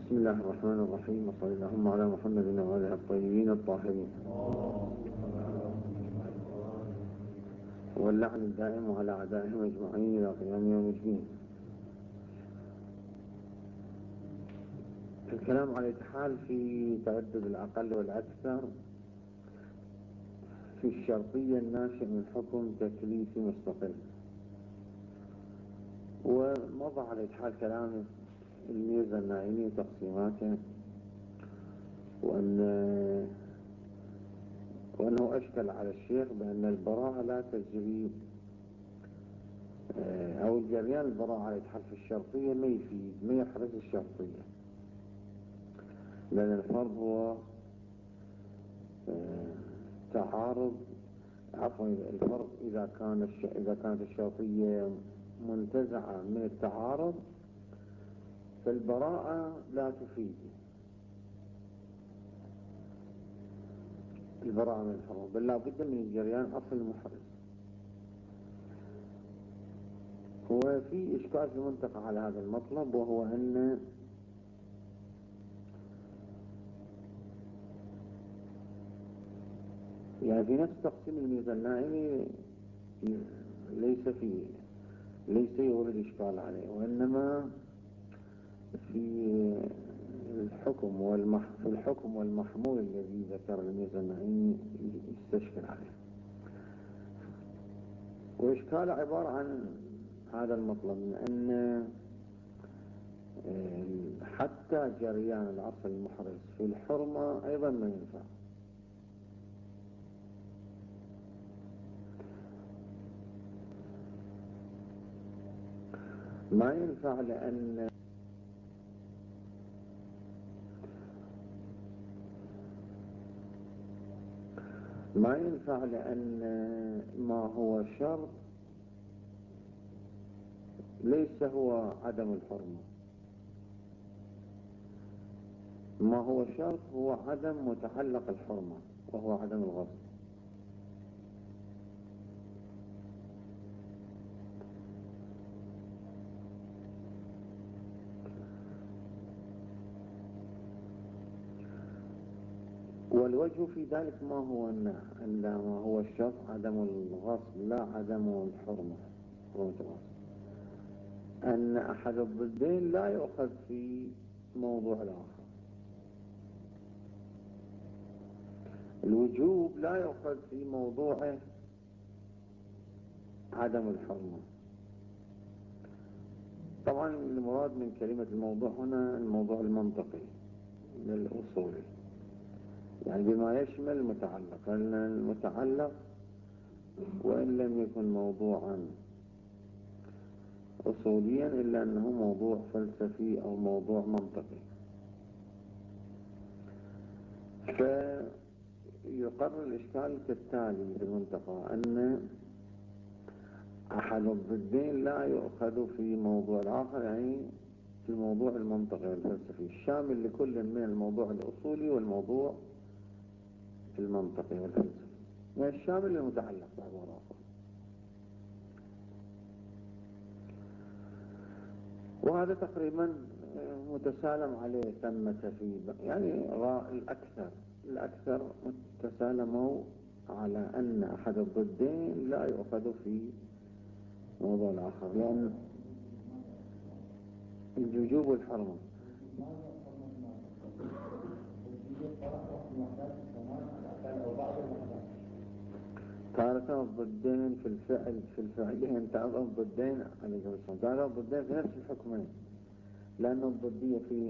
بسم الله الرحمن الرحيم، وصلى اللهم على محمد وآله الطيبين الطاهرين، واللعن الدائم على أعدائهم أجمعين إلى قيام يوم الدين. الكلام على الحال في تعدد الأقل والأكثر في الشرطية الناشئ من حكم تكليفي مستقل، ومضى على الحال كلام الميزة النائمي وتقسيماته، وأنه أشكل على الشيخ بأن البراءة لا تجري أو الجريان البراءة على الحال في الشرطية ما يحرز الشرطية، لأن الفرض هو تعارض. عفوا، الفرض إذا كانت الشرطية منتزعة من التعارض فالبراءة لا تفيد البراءة من الفرض، بل لا بد من الجريان أصل محرز. هو في إشكال في المنطقة على هذا المطلب، وهو أن يعني في نفس تقسيم الميزة النائمي ليس يورد إشكال عليه، وإنما في الحكم والمحمول الذي ذكر الميزة النائمي يستشكل عليه. وإشكال عبارة عن هذا المطلب، من أن حتى جريان الأصل المحرز في الحرمة أيضا ما ينفع. ما ينفع لأن ما هو شرط ليس هو عدم الحرمة، ما هو شرط هو عدم متعلق الحرمة وهو عدم الغصب. والوجه في ذلك ما هو أن ما هو الشرط عدم الغصب لا عدم الحرمة، حرمة الغصب، أن أحد الضدين لا يؤخذ في موضوع الآخر. الوجوب لا يؤخذ في موضوع عدم الحرمة. طبعا المراد من كلمة الموضوع هنا الموضوع المنطقي للأصولي، يعني بما يشمل المتعلق، لأن المتعلق وإن لم يكن موضوعا أصوليا إلا أنه موضوع فلسفي أو موضوع منطقي. فيقرر الإشكال كالتالي في المنطقة، أن أحد الضدين لا يؤخذ في موضوع الآخر، يعني في الموضوع المنطقي والفلسفي الشامل لكل من الموضوع الأصولي والموضوع المنطقي والفلسفي، يعني الشامل للمتعلق بعض الآخر. وهذا تقريبا متسالم عليه ثمة في يعني الأكثر تسالموا على أن أحد الضدين لا يؤخذ في موضوع الآخر، لأن الوجوب والحرمة تارة الضدين في الفعلين، تارة الضدين عليكم السلام، تارة الضدين في نفس الحكمين، لأن الضدية في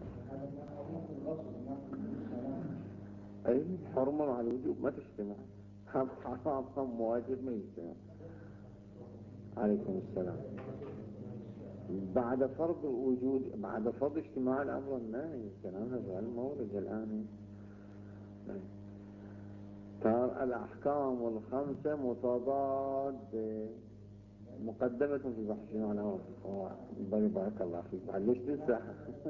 أي حرمة مع الوجوب ما تجتمع، حرام واجب ما يجتمع. عليكم السلام. بعد فرض اجتماع الأمر والنهي، الكلام هذا المورد الآن. الأحكام الخمسة متضاد مقدمة في بحث على بارك الله فيك. ليش تنسى؟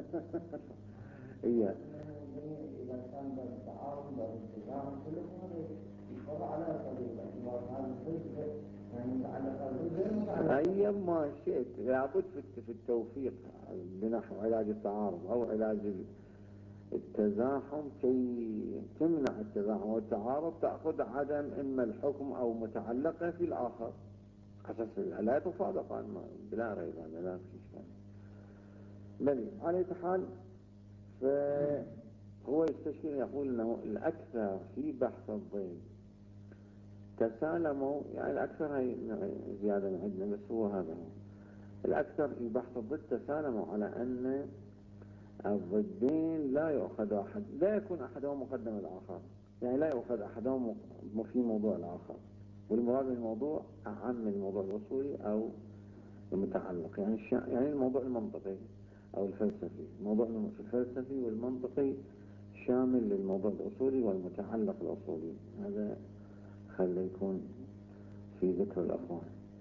إيه إذا كان بالتعاون بالاتجاه كله هذا يوضع على سبيل الاعتبار هذا الفلسفة، يعني أي ما شئت لابد في التوفيق بنحو علاج التعارض أو علاج التزاحم كي تمنع التزاحم والتعارض، تأخذ عدم إما الحكم أو متعلقة في الآخر أساس لا يتفاضقان بلا ريب، هذا لا في إشكال. بل على أي حال فهو يستشير يقول أنه الأكثر في بحث الضيل تسالموا، يعني الأكثر هي زيادة من عندنا بس هو هذا هو الأكثر في بحث الضد، تسالموا على أن الضدين لا يؤخذ أحد، لا يكون أحدهم مقدم الآخر، يعني لا يؤخذ أحدهم في موضوع الآخر، والمراد من الموضوع أعم من الموضوع الأصولي أو المتعلق، يعني الموضوع المنطقي أو الفلسفي. الموضوع الفلسفي والمنطقي شامل للموضوع الأصولي والمتعلق الأصولي، هذا خلي يكون في ذكر الأخوان.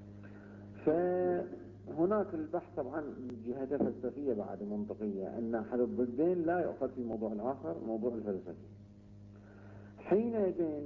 فهناك البحث طبعا من جهة فلسفية بعد منطقية، أن أحد الضدين لا يؤخذ في موضوع الآخر، موضوع الفلسفي. حينئذ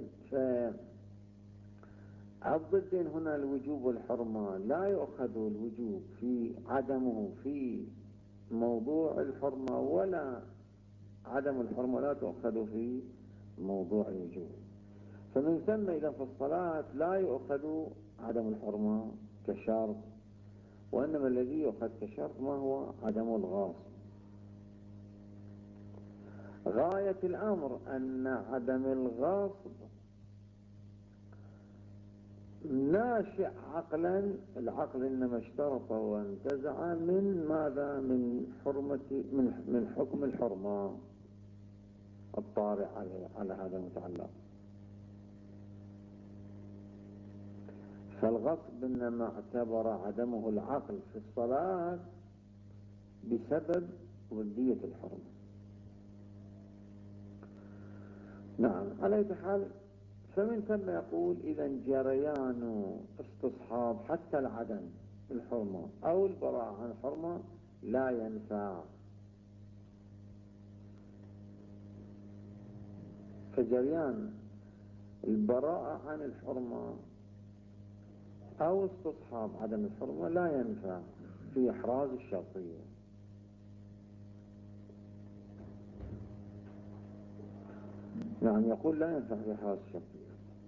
الضدين هنا الوجوب والحرمة لا يؤخذ الوجوب في عدمه في موضوع الحرمة، ولا عدم الحرمة لا تؤخذ في موضوع الوجوب. فمن ثم إذا في الصلاة لا يؤخذ عدم الحرمة كشرط، وإنما الذي يؤخذ كشرط ما هو عدم الغاصب. غاية الأمر أن عدم الغاصب ناشئ عقلا، العقل إنما اشترط وانتزع من ماذا؟ من حكم الحرمة الطارئ على هذا المتعلق. فالغصب إنما اعتبر عدمه العقل في الصلاة بسبب ضدية الحرمة. نعم، على أي حال فمن ثم يقول إذا جريان استصحاب حتى العدم الحرمة أو البراءة عن الحرمة لا ينفع. فجريان البراءة عن الحرمة أو استصحاب عدم الحرمة لا ينفع في إحراز الشرطية. نعم، يقول لا ينفع في إحراز الشرطية.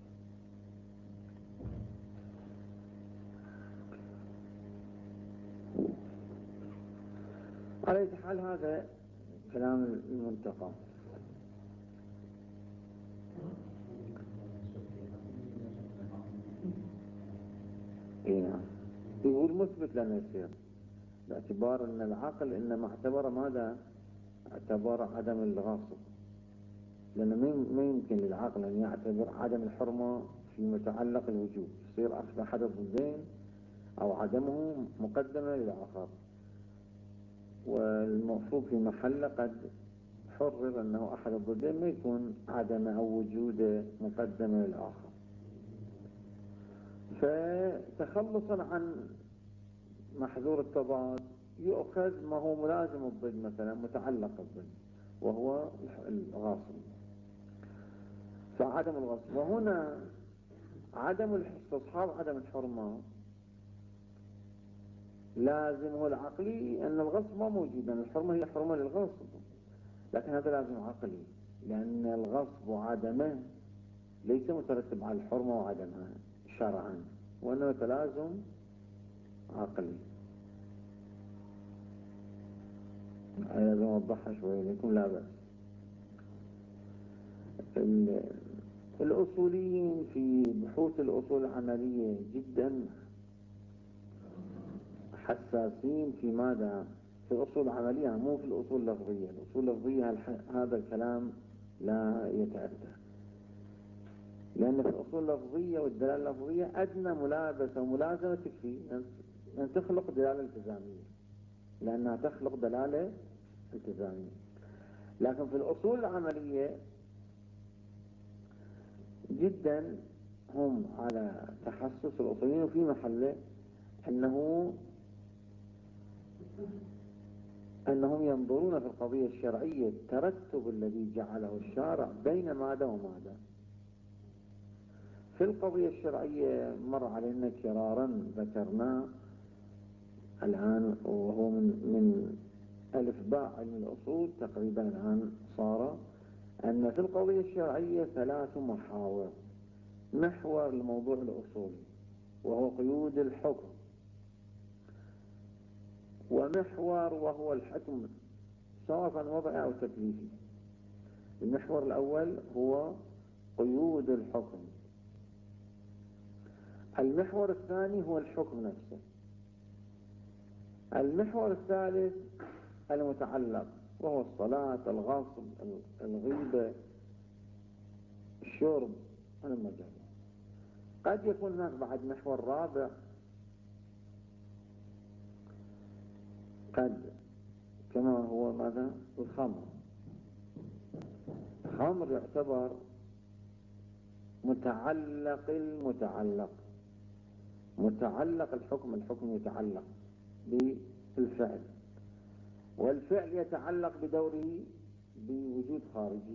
على أي حال هذا كلام المنتقى. نعم، يقول مثبت لنا يصير باعتبار أن العقل إنما اعتبر ماذا؟ اعتبر عدم الغاصب، لأنه ما يمكن للعقل أن يعتبر عدم الحرمة في متعلق الوجوب، يصير أخذ أحد الضدين أو عدمه مقدمة للآخر، والمفروض في محل قد حرر أنه أحد الضدين ما يكون عدم أو وجود مقدمة للآخر. فتخلصا عن محذور التضاد يؤخذ ما هو ملازم الضد، مثلا متعلق الضد وهو الغاصب، فعدم الغصب. وهنا عدم استصحاب عدم الحرمة لازمه العقلي أن الغصب ما موجود، أن الحرمة هي حرمة للغصب، لكن هذا لازم عقلي، لأن الغصب وعدمه ليس مترتب على الحرمة وعدمها شرعا، وأنه تلازم عقلي. أنا لازم أوضحها شوية لكم لا بأس. الأصوليين في بحوث الأصول العملية جدا حساسين في ماذا؟ في الأصول العملية، مو في الأصول اللفظية. الأصول اللفظية هذا الكلام لا يتأتى، لأن في الأصول اللفظية والدلالة اللفظية أدنى ملابسة وملازمة تكفي أن تخلق دلالة التزامية، لأنها تخلق دلالة التزامية. لكن في الأصول العملية جدا هم على تحسس الأصوليين، وفي محله أنهم ينظرون في القضية الشرعية الترتب الذي جعله الشارع بين ماذا وماذا. في القضية الشرعية مر علينا كرارا ذكرناه الآن، وهو من ألف باء علم الأصول تقريبا الآن صار أن في القضية الشرعية 3 محاور. محور الموضوع الأصولي وهو قيود الحكم، ومحور وهو الحكم سواء كان وضعي أو تكليفي. المحور الأول هو قيود الحكم. المحور الثاني هو الحكم نفسه. المحور الثالث المتعلق وهو الصلاة، الغصب، الغيبة، الشرب، المجال. قد يكون هناك بعد محور رابع، قد كما هو ماذا؟ الخمر. الخمر يعتبر متعلق الحكم يتعلق بالفعل، والفعل يتعلق بدوره بوجود خارجي.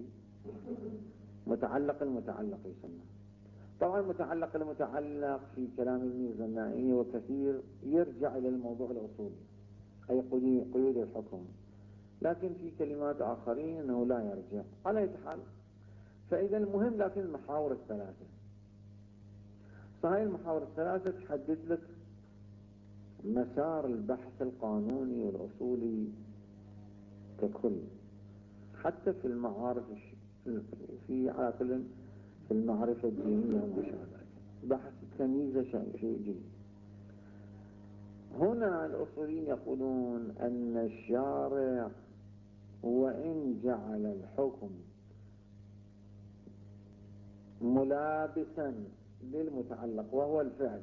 المتعلق يسمى. طبعا المتعلق في كلام الميزانائي وكثير يرجع إلى الموضوع الأصولي أي قيود الحكم، لكن في كلمات آخرين أنه لا يرجع على أي حال. فإذا المهم لكن المحاور الثلاثة، فهذه المحاور الثلاثة تحدد لك مسار البحث القانوني والأصولي ككل، حتى في المعارف على كل في المعرفة الدينية والمشاهدات. بحث التمييز شيء جديد. هنا الأصوليين يقولون أن الشارع وإن جعل الحكم ملابسا للمتعلق وهو الفعل،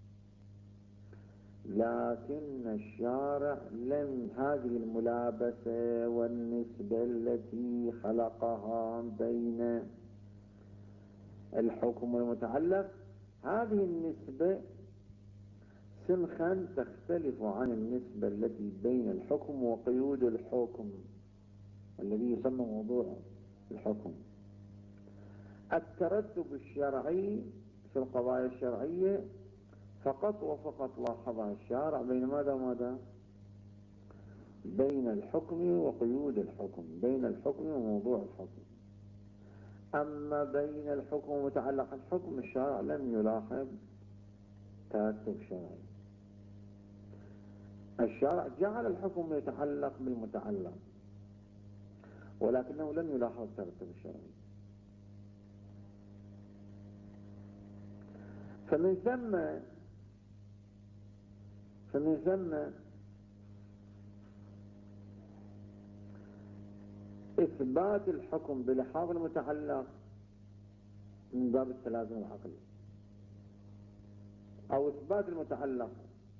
لكن الشارع لم هذه الملابسة والنسبة التي خلقها بين الحكم والمتعلق، هذه النسبة سنخا تختلف عن النسبة التي بين الحكم وقيود الحكم الذي يسمى موضوع الحكم. الترتب الشرعي في القضايا الشرعية فقط وفقط لاحظها الشارع بين ماذا وماذا؟ بين الحكم وقيود الحكم، بين الحكم وموضوع الحكم. أما بين الحكم ومتعلق الحكم الشارع لم يلاحظ ترتب شرعي. الشارع جعل الحكم يتعلق بالمتعلق ولكنه لم يلاحظ الترتب الشرعي. فمن ثم إثبات الحكم بلحاظ المتعلق من باب التلازم العقلي، أو إثبات المتعلق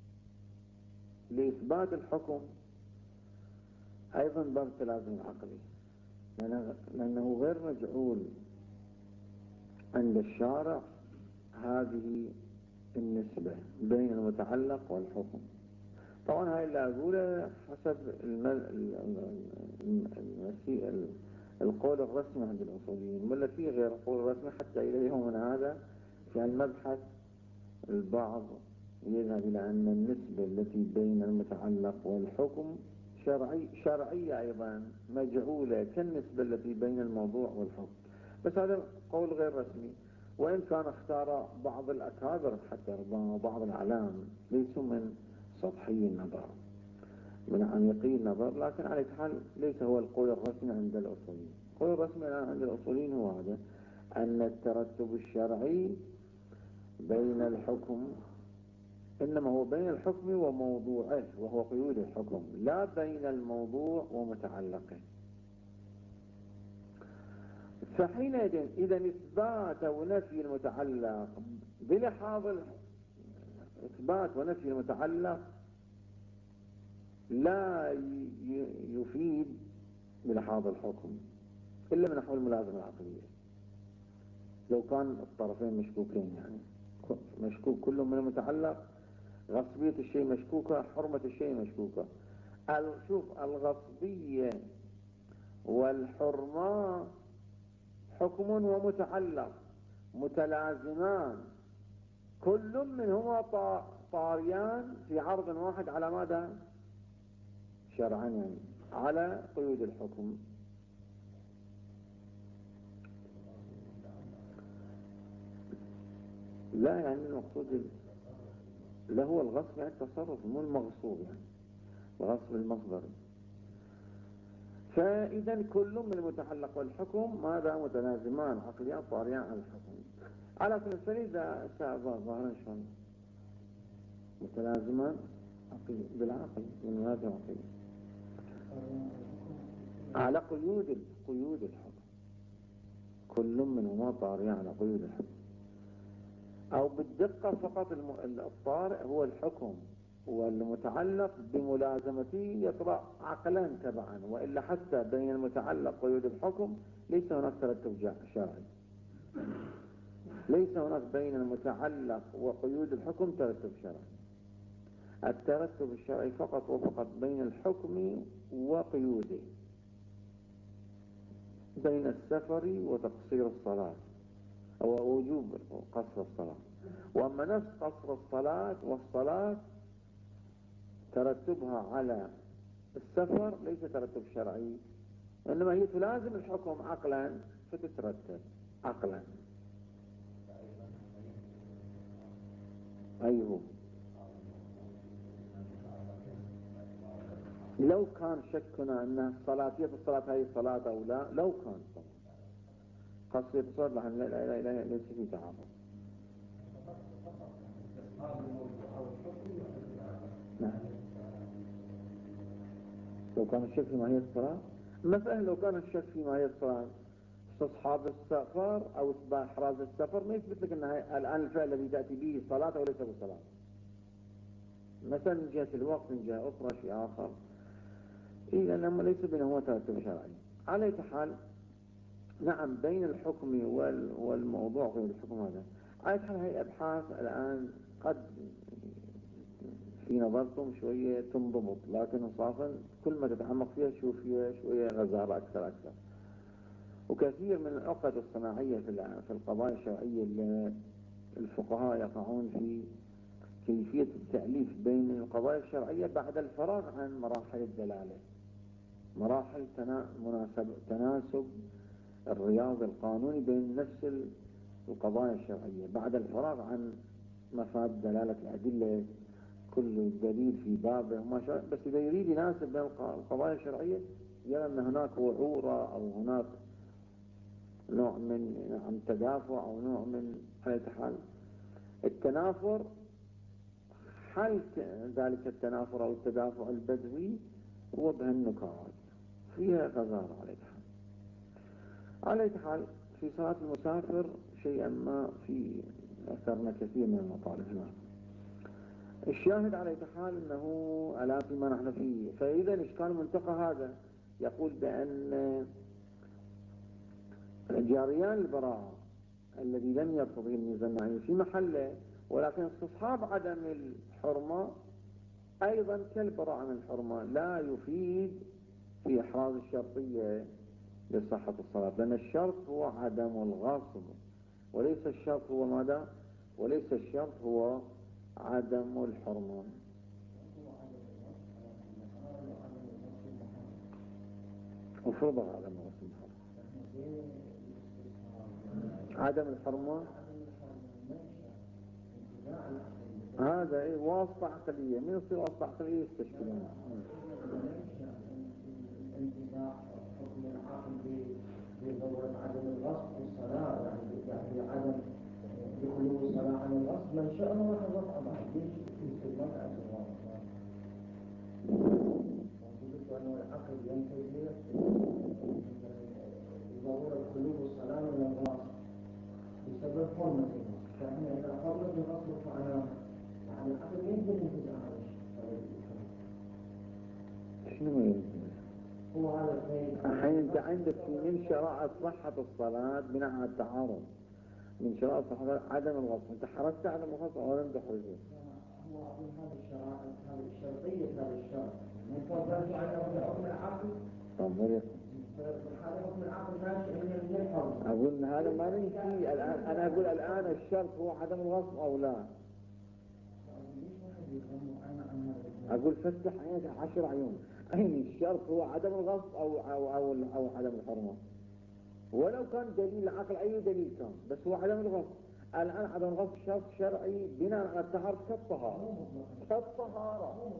لإثبات الحكم أيضا باب التلازم العقلي، لأنه غير مجعول عند الشارع هذه النسبة بين المتعلق والحكم. طبعا هاي اللي أقوله حسب القول الرسمي عند الأصوليين، ولا في غير قول رسمي حتى إلى يومنا هذا في المبحث. البعض يذهب إلى أن النسبة التي بين المتعلق والحكم شرعية أيضا مجعولة كالنسبة التي بين الموضوع والحكم، بس هذا قول غير رسمي. وإن كان اختار بعض الأكابر حتى ربما بعض الأعلام ليسوا من سطحي النظر، من عميقي النظر، لكن على حال ليس هو القول الرسمي عند الأصوليين. القول الرسمي عند الأصوليين هو هذا، أن الترتب الشرعي بين الحكم إنما هو بين الحكم وموضوعه وهو قيود الحكم، لا بين الموضوع ومتعلقه. فحينئذ إذا إثبات ونفي المتعلق بلحاظ إثبات ونفي المتعلق لا يفيد بلحاظ الحكم إلا من نحو الملازمة العقلية. لو كان الطرفين مشكوكين، يعني مشكوك كل من المتعلق، غصبية الشيء مشكوكة، حرمة الشيء مشكوكة. شوف، الغصبية والحرمة حكم ومتعلق، متلازمان كل منهما طاريان في عرض واحد على ماذا؟ شرعا يعني على قيود الحكم. لا يعني المقصود لا هو الغصب يعني التصرف مو المغصوب يعني الغصب المصدري. فإذا كل من المتعلق والحكم ماذا؟ متلازمان عقليان طاريان على الحكم. على كل سبيل إذا ظاهرا شلون متلازمان بالعقل من هذا عقل على قيود الحكم، كل منهما طارئ على قيود الحكم، أو بالدقة فقط الطارئ هو الحكم، والمتعلق بملازمته يطرأ عقلا تبعا، وإلا حتى بين المتعلق وقيود الحكم ليس هناك ترتب شرعي، ليس هناك بين المتعلق وقيود الحكم ترتب شرعي. الترتب الشرعي فقط وفقط بين الحكم وقيوده، بين السفر وتقصير الصلاة أو وجوب قصر الصلاة. وأما نفس قصر الصلاة والصلاة ترتبها على السفر ليس ترتب شرعي، إنما هي تلازم الحكم عقلا فتترتب عقلا. أيوه لو كان شكنا أن صلاتية الصلاة هي الصلاة أو لا، لو كان قصية الصلاة لا لا لا ليس في تعارض. نعم لو كان الشك في ماهية الصلاة، مثلا لو كان الشك في ماهية الصلاة استصحاب السفر أو إحراز السفر ما يثبت لك أن الآن الفعل الذي تأتي به صلاة أو ليس بصلاة، مثلا من جهة الوقت من جهة أخرى شيء آخر، إذا لما ليس بينهما ترتب شرعي. على أي حال نعم بين الحكم والموضوع غير الحكم هذا. على أي حال هي أبحاث الآن قد في نظركم شوية تنضبط، لكن انصافا كل ما تتعمق فيها تشوف فيها شوية غزارة أكثر. وكثير من العقد الصناعية في القضايا الشرعية اللي الفقهاء يقعون في كيفية التأليف بين القضايا الشرعية بعد الفراغ عن مراحل الدلالة، مراحل تناسب الرياض القانوني بين نفس القضايا الشرعية، بعد الفراغ عن مفاد دلالة الأدلة كل دليل في بابه وما شاء. بس إذا يريد يناسب بين القضايا الشرعية يرى أن هناك وعورة أو هناك نوع من تدافع أو نوع من حالة حال التنافر. حل ذلك التنافر أو التدافع البدوي هو بهالنقاط فيها غزارة. على أي حال في صلاة المسافر شيئا ما في أثرنا كثير من المطالب هنا. الشاهد على أي حال أنه ألا فيما نحن فيه. فإذا إشكال منتقى هذا يقول بأن جاريان البراءة الذي لم يرتضي الميزان في محله، ولكن استصحاب عدم الحرمة أيضا كالبراءة من الحرمة لا يفيد في إحراز الشرطية لصحة الصلاة، لأن الشرط هو عدم الغصب وليس الشرط هو ماذا؟ وليس الشرط هو عدم الحرمة. وفرض عدم الغصب عدم الحرمة هذا إيه واسطة عقلية. من يصير واسطة عقلية يستشكلون حكم العاقل بضرورة عدم الغصب في الصلاة، يعني عدم بخلو الصلاة عن الغصب من شأنه واحد رفع بعد ليش في استدلال أسرار وقلت أنه العقل ينتهي بضرورة خلو الصلاة من الغصب بسبب حرمته، فإحنا إذا حرمت الغصب فأنا يعني العقل ينتهي الانتزاع على شنو ينتهي؟ الحين انت عندك من شرائط صحة الصلاة بناء على التعارض، من شرائط صحة عدم الغصب، انت حرصت عدم الغصب او لم تحرزه؟ هو اظن هذه الشرائط هذه الشرطية هذا الشرط من فضلت على حكم العقل. طب وليه؟ هذا حكم العقل ناشئ من الحرمة. أقول إن هذا ما ننفي الآن، أنا أقول الآن الشرط هو عدم الغصب أو لا. أقول فتح عينك 10 عيون، أين الشرط هو عدم الغصب أو عدم الحرمة؟ ولو كان دليل العقل أي دليل كان، بس هو عدم الغصب. الآن عدم الغصب شرط شرعي بناء على الطهارة كالطهارة. كالطهارة.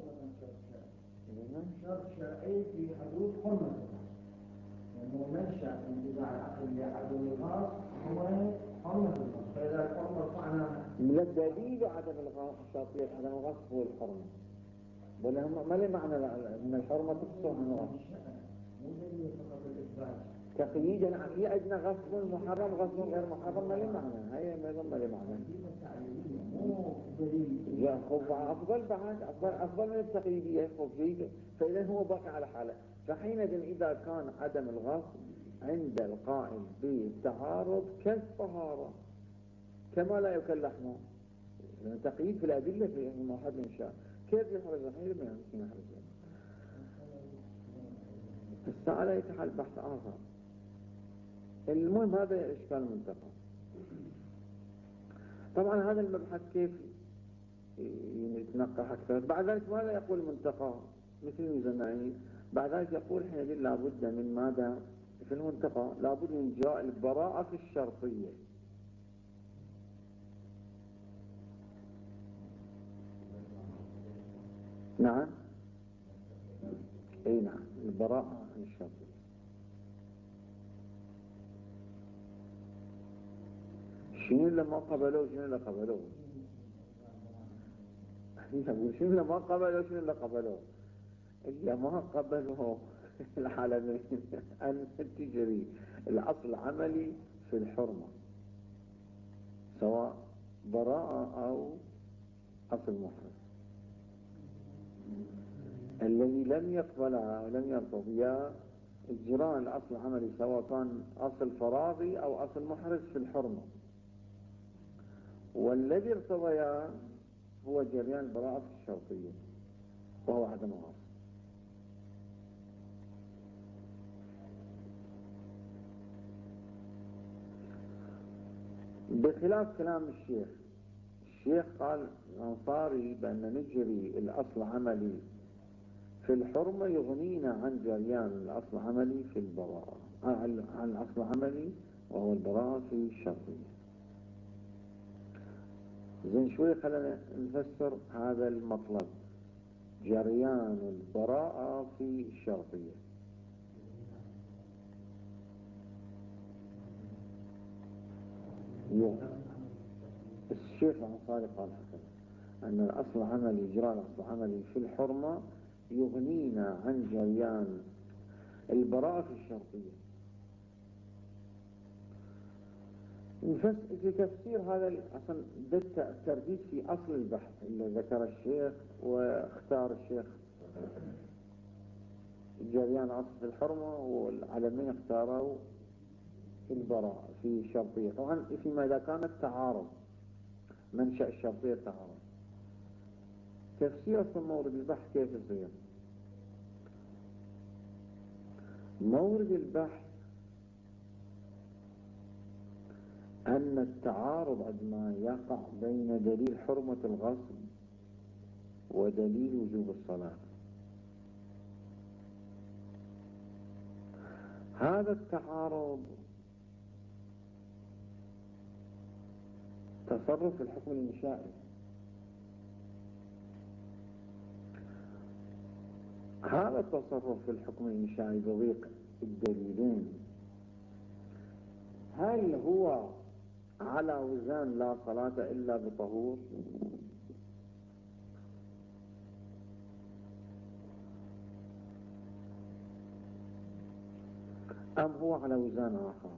شرط شرعي في حدود حرمة. يعني هو منشأ انتزاع العقل لعدم الغصب هو حرمة الغصب، فإذا الحرمة رفعناها. من الدليل عدم الغصب شرطية عدم الغصب هو الحرمة. ولا ما لي معنى ان الحرمة تقصر عن الغصب؟ مو دليل فقط الإثبات. تقييدا في عندنا غصب محرم غصب غير محرم، ما لي معنى، هي ما لي معنى. مو دليل. يا خب افضل بعد افضل من التقييدية خب. فاذا هو باقي على حاله، فحينئذ اذا كان عدم الغصب عند القائل بالتعارض كالطهارة كما لا يكلح نوع، تقييد في الأدلة في محل الإنشاء كيف يحرز الحين ما يمكن يحرزه. السؤال يتحل بحث آخر. المهم هذا إشكال منتقى. طبعا هذا المبحث كيف يتنقح أكثر. بعد ذلك ماذا يقول المنتقى مثل الميزاني؟ بعد ذلك يقول حينئذ لابد من ماذا في المنتقى؟ لابد من جاء البراءة في الشرطية. نعم، اي نعم، البراءة عن الشرطية. شنو اللي ما قبلوه شنو اللي قبلوه؟ شنو اللي ما قبلوه شنو اللي قبلوه؟ اللي ما قبلوه العالمين أن تجري الأصل العملي في الحرمة سواء براءة أو أصل محرم. الذي لم يقبلها ولم يرتضيها إجراء الأصل العملي سواء كان أصل فراغي أو أصل محرز في الحرمة، والذي ارتضيها هو جريان البراءة في الشرطية وهو عدم الغصب. بخلاف كلام الشيخ قال الأنصاري بأن نجري الأصل عملي في الحرمة يغنينا عن جريان الأصل عملي في البراءة، عن الأصل عملي وهو البراءة في الشرطية. زين شوي خلينا نفسر هذا المطلب، جريان البراءة في الشرطية. الشيخ الأنصاري قال هكذا أن الأصل العملي إجراء الأصل العملي في الحرمة يغنينا عن جريان البراءة في الشرطية. في تفسير هذا أصلا التركيز في أصل البحث اللي ذكر الشيخ، واختار الشيخ جريان أصل في الحرمة والعلمين اختاروا البراءة في الشرطية. طبعا فيما إذا كان التعارض منشأ الشرطية التعارض، تفسير أصل مورد البحث كيف يصير؟ مورد البحث أن التعارض عندما يقع بين دليل حرمة الغصب ودليل وجوب الصلاة، هذا التعارض تصرف في الحكم الإنشائي. هذا التصرف في الحكم الإنشائي بضيق الدليلين هل هو على وزان لا صلاة إلا بطهور، أم هو على وزان آخر؟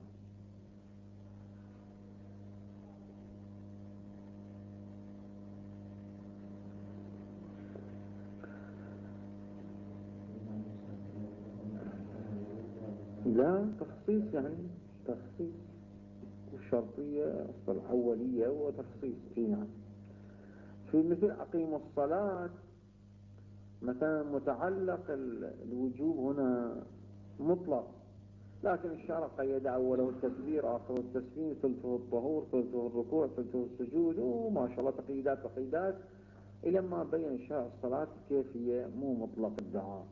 لا تخصيص، يعني تخصيص والشرطية أصل أولية وتخصيص فيها. في مثل أقيموا الصلاة مثلا متعلق الوجوب هنا مطلق، لكن الشرع قيد أوله التكبير، آخره التسليم، ثلثه الطهور، ثلثه الركوع، ثلثه السجود، وما شاء الله تقييدات إلى ما بين الشرع الصلاة كيف هي مو مطلق الدعاء.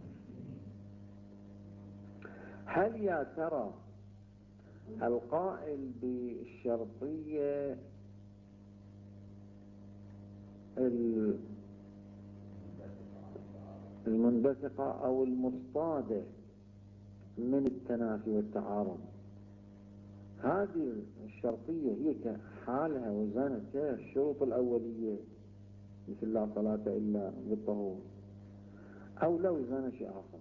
هل يا ترى القائل بالشرطية المنبثقة أو المصطادة من التنافي والتعارض، هذه الشرطية هي كحالها وزنها كالشروط الأولية مثل لا صلاة إلا بالطهور، أو لو زن شيء آخر؟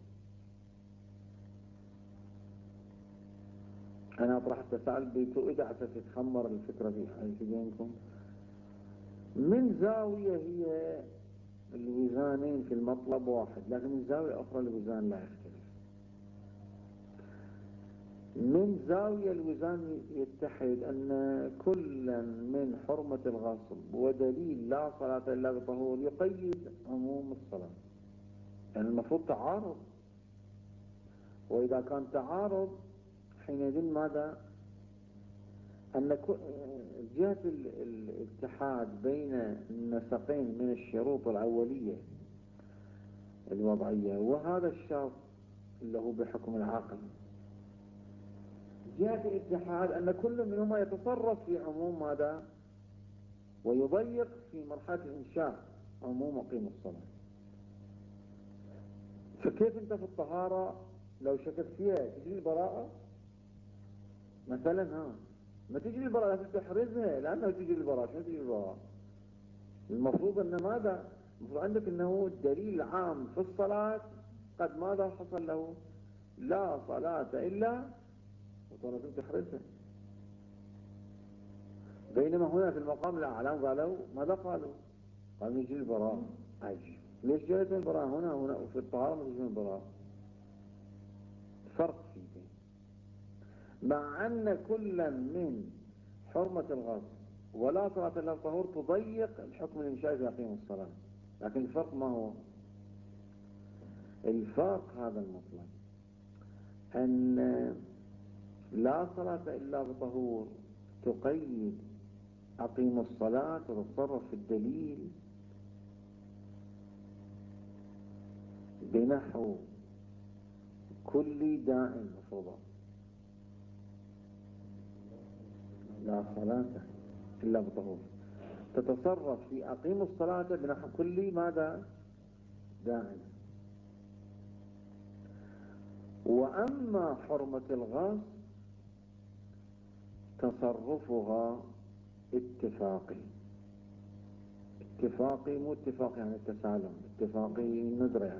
أنا أطرح التساؤل بتؤيد حتى تتخمر الفكرة في بينكم. من زاوية هي الوزانين في المطلب واحد، لكن من زاوية أخرى الوزان لا يختلف. من زاوية الوزان يتحد أن كل من حرمة الغصب ودليل لا صلاة إلا بطهور يقيد عموم الصلاة، يعني المفروض تعارض، وإذا كان تعارض حينئذ ماذا؟ أن جهة الاتحاد بين النسقين من الشروط الأولية الوضعية وهذا الشرط اللي هو بحكم العقل، جهة الاتحاد أن كل منهما يتصرف في عموم ماذا؟ ويضيق في مرحلة الإنشاء عموم أقيم الصلاة. فكيف أنت في الطهارة لو شكت فيها تجري البراءة مثلا؟ ما تجري البراءة، لازم تحرزها، لأنه تجري البراءة. شو تجري البراءة؟ المفروض أن ماذا؟ المفروض عندك أنه دليل عام في الصلاة قد ماذا حصل له؟ لا صلاة إلا وطلبتم تحرزها. بينما هنا في المقام الأعلام قالوا ماذا قالوا؟ قالوا نجري البراءة. عجيب، ليش جريت البراءة هنا وفي الطهارة ما تجري البراءة؟ فرق فيه، مع أن كل من حرمة الغصب ولا صلاة إلا الطهور تضيق الحكم الإنشائي في يقيم الصلاة، لكن الفرق ما هو؟ الفرق هذا المطلق أن لا صلاة إلا بطهور تقيد أقيم الصلاة وتتصرف في الدليل بنحو كل دائم مفروض لا صلاة إلا بطهور، تتصرف في أقيم الصلاة بنحو كل ماذا؟ دائم. وأما حرمة الغصب تصرفها اتفاقي مو اتفاقي يعني التسالم، اتفاقي ندرة يعني.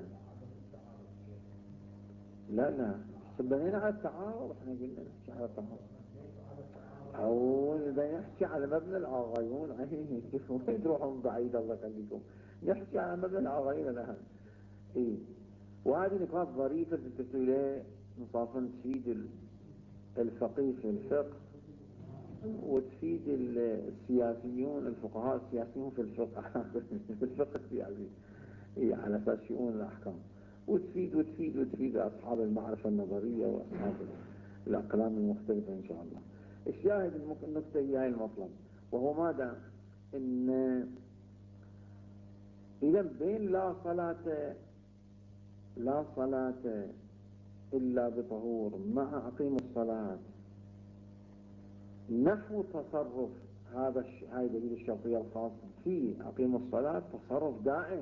لا بنينا على التعارض، احنا قلنا نحكي على التعارض، او اذا نحكي على مبنى العغيون كيف وين تروحون بعيد الله يخليكم، نحكي على مبنى العغيون الان. وهذه نقاط ظريفة تلتفتوا إليه نصافا تفيد الفقيه في الفقه وتفيد السياسيون الفقهاء السياسيون في الفقه في الفقه السياسي على أساس شؤون الأحكام، وتفيد أصحاب المعرفة النظرية وأصحاب الأقلام المختلفة إن شاء الله. الشاهد النكتة هي هاي المطلب، وهو ماذا؟ إن إذا بين لا صلاة إلا بطهور مع أقيم الصلاة نحو تصرف هاي دليل الشرطية الخاص في أقيم الصلاة تصرف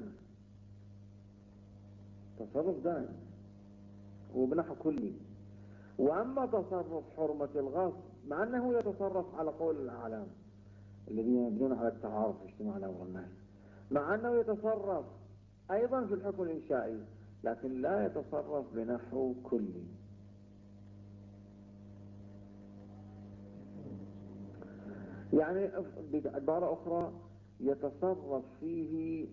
دائم وبنحو كلي. وأما تصرف حرمة الغصب مع أنه يتصرف على قول الأعلام الذين يبنون على التعارض في اجتماع الأمر والنهي، مع أنه يتصرف أيضا في الحكم الإنشائي لكن لا يتصرف بنحو كلي. يعني بعبارة أخرى يتصرف فيه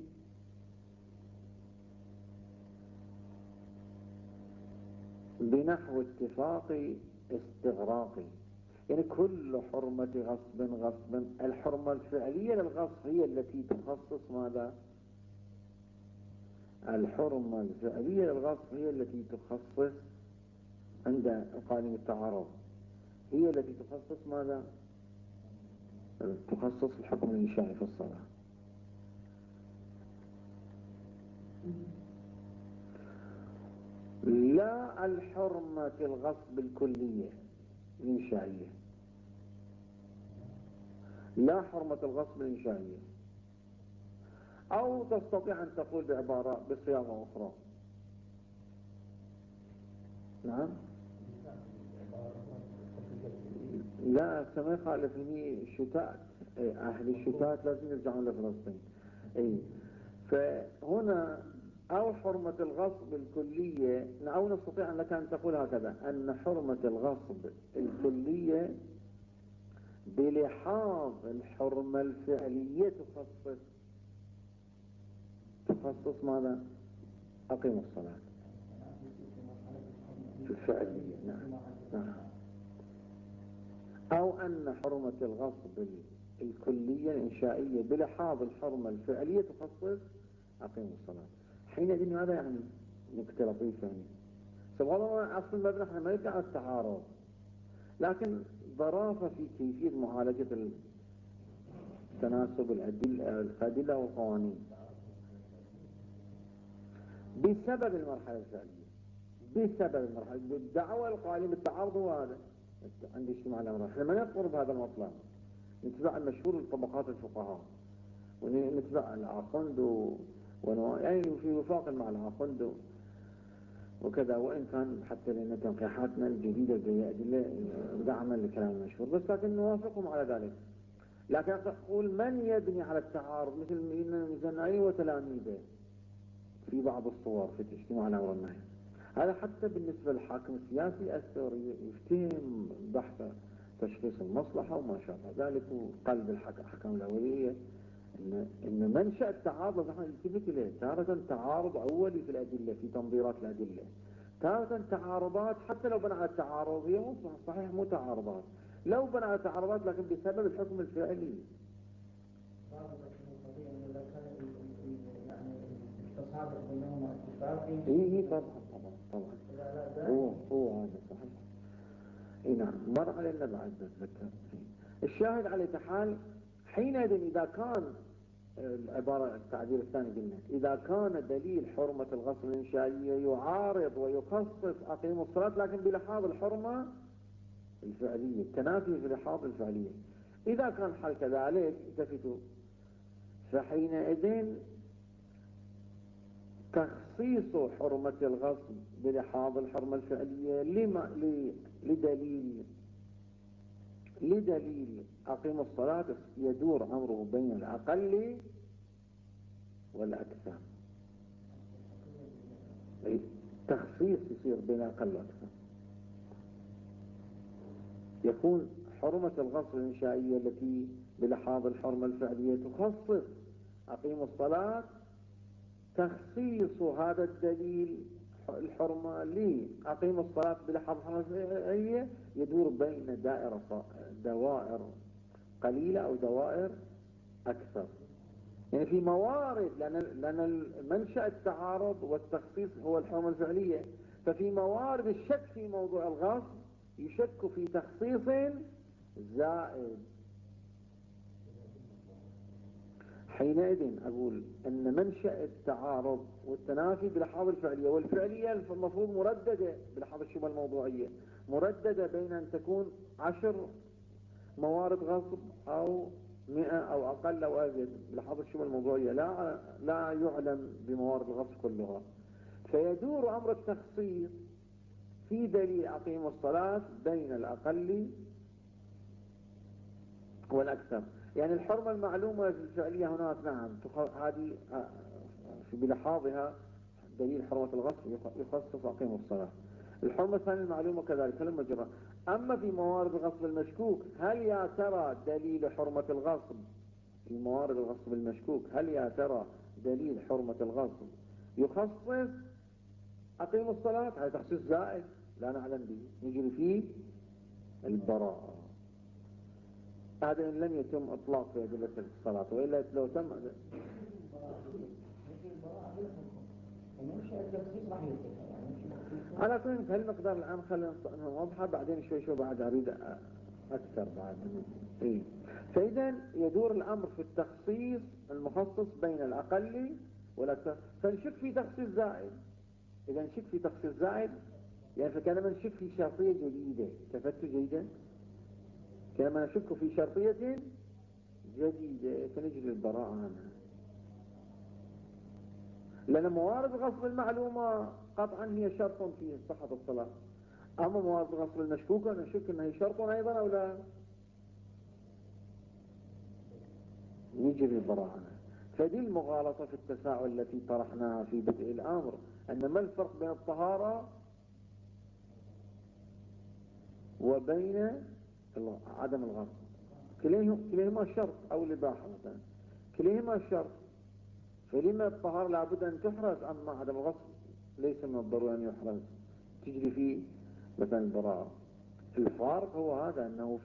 بنحو اتفاقي استغراقي، يعني كل حرمة غصب الحرمة الفعلية للغصب هي التي تخصص ماذا؟ الحرمة الفعلية للغصب هي التي تخصص عند قائمة التعارض هي التي تخصص ماذا؟ تخصص الحكم الإنشائي في الصلاة. لا الحرمة الغصب الكلية الإنشائية، لا حرمة الغصب الإنشائية. أو تستطيع أن تقول بعبارة بصياغة أخرى. نعم. لا ما يخالف، هني الشتات، أهل الشتات لازم يرجعون لفلسطين. فهنا أو حرمة الغصب الكلية، أو نستطيع أنك أن تقول هكذا أن حرمة الغصب الكلية بلحاظ الحرمة الفعلية تخصص ماذا؟ أقيم الصلاة الفعلية. نعم. أو أن حرمة الغصب الكلية الإنشائية بلحاظ الحرمة الفعلية تخصص أقيم الصلاة. حينئذ هذا يعني نكتة لطيفة يعني. سبحان الله، أصل المبنى احنا ما يدعى التعارض، لكن ظرافة في كيفية معالجة تناسب الأدلة والقوانين بسبب المرحلة الفعلية. بسبب المرحلة بالدعوة القائمة بالتعارض هو هذا عندي اجتماع الأمر. احنا ما نقر بهذا المطلب، نتبع المشهور لطبقات الفقهاء ونتبع العقند يعني في وفاق مع العقند وكذا، وإن كان حتى لأن تنقيحاتنا الجديدة بأدلة دعما لكلام المشهور، بس لكن نوافقهم على ذلك. لكن أقول من يبني على التعارض مثل الميزانعي وتلاميذه في بعض الصور في الاجتماع الأمر والنهي، هذا حتى بالنسبة للحاكم السياسي أثر يفتهم بحث تشخيص المصلحة وما شابه ذلك وقلب الحكم الأولية. إن منشأ التعارض نحن نلتفت إليه تارة تعارض أولي في الأدلة في تنظيرات الأدلة، تارة تعارضات حتى لو بنى على التعارض هي صحيح مو تعارضات، لو بنى على تعارضات لكن بسبب الحكم الفعلي. إيه طبعا هو هذا صحيح. إيه نعم، مر علينا بعد ذكر. الشاهد على حال حينئذ إذا كان العبارة التعبير الثاني قلنا إذا كان دليل حرمة الغصب الإنشائية يعارض ويخصص أقيم الصلاة لكن بلحاظ الحرمة الفعلية، التنافي بلحاظ الفعلية، إذا كان الحال كذلك التفتوا، فحينئذ تخصيص حرمة الغصب بلحاظ الحرمة الفعلية لدليل أقيم الصلاة يدور أمره بين الأقل والأكثر. تخصيص يصير بين الأقل والأكثر، يكون حرمة الغصب الإنشائية التي بلحاظ الحرمة الفعلية تخصص أقيم الصلاة، تخصيص هذا الدليل الحرمة لأقيم الصلاة بلحاظ الحرمة الفعلية يدور بين دوائر قليلة أو دوائر أكثر. يعني في موارد، لأن منشأ التعارض والتخصيص هو الحرمة الفعلية، ففي موارد الشك في موضوع الغصب يشك في تخصيص زائد. حينئذ أقول أن منشأ التعارض والتنافي بلحاظ الفعلية، والفعلية المفروض مرددة بلحاظ الشبهة الموضوعية، مرددة بين أن تكون 10 موارد غصب أو 100 أو أقل أو أزيد بلحاظ الشبهة الموضوعية، لا يعلم بموارد الغصب كلها. فيدور أمر التخصيص في دليل أقيم الصلاة بين الأقل والأكثر. يعني الحرمة المعلومة الفعلية هناك نعم هذه بلحاظها دليل حرمة الغصب يخصص أقيم الصلاة. الحرمة الثانية المعلومة كذلك فلما جرى. أما في موارد الغصب المشكوك، هل يا ترى دليل حرمة الغصب في موارد الغصب المشكوك، هل يا ترى دليل حرمة الغصب يخصص أقيم الصلاة؟ هذا تخصيص زائد لا نعلم به، نجري فيه البراءة. هذا إن لم يتم إطلاق في أدلة الصلاة، وإلا لو تم على كل هالمقدار الآن خلينا نوضحها بعدين شوي بعد أريد أكثر بعد. إيه. فإذا يدور الأمر في التخصيص المخصص بين الأقل والأكثر. فنشك في تخصيص زائد. إذا نشك في تخصيص زائد يعني فكانما نشك في شرطية جديدة. تفتوا جيدا؟ كانما نشك في شرطية جديدة فنجري البراءة عنها. لأن موارد غصب المعلومة قطعا هي شرط في صحة الصلاة. أما موارد غصب المشكوكة نشك أنها شرط أيضا أو لا، يجري البراءة عنها. فدي المغالطة في التساؤل التي طرحناها في بدء الأمر، أن ما الفرق بين الطهارة وبين عدم الغسل؟ كليهما شرط أو الإباحة مثلا، كليهما شرط. فلما الطهارة لابد أن تحرز، أما عدم الغسل ليس من الضروري أن يحرز، تجري فيه مثلا البراءة. الفارق هو هذا، أنه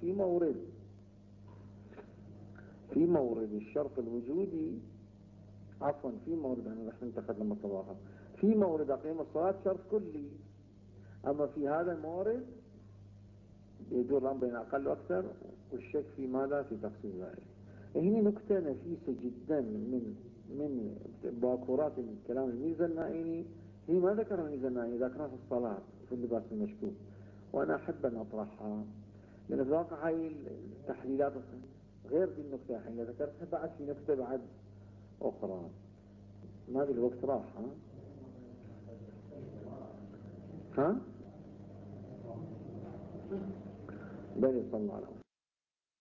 في مورد الشرط الوجودي، عفوا في مورد، أنا رح ننتقد لما صباحا، في مورد أقيم الصلاة شرط كلي. أما في هذا المورد يدور الأمر بين أقل وأكثر، والشك في ماذا؟ في تخصيص ذلك. هنا نكتة نفيسة جدا من باكورات الكلام الميزة النائني. هي ما ذكر الميزة النائني، ذكرها في الصلاة في اللباس المشكوك، وأنا أحب أن أطرحها، لأن في الواقع هاي التحليلات غير دي النكتة الحين ذكرتها، بعد في نكتة بعد أخرى. ما ذي الوقت راح. ها؟ بل صلى الله عليه وسلم.